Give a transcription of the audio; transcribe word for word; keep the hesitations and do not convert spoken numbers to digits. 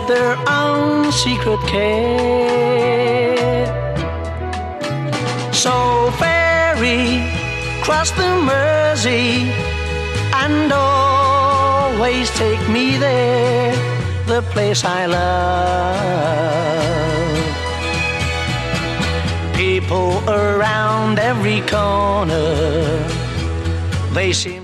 their own secret care. So ferry, cross the Mersey, and always take me there, the place I love. People around every corner, they seem